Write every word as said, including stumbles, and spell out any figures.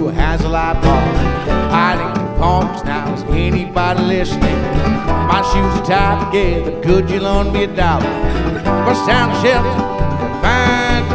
to a Hazlight bar. Hiding palms now, is anybody listening? My shoes are tied together, could you loan me a dollar? First down the shelter, find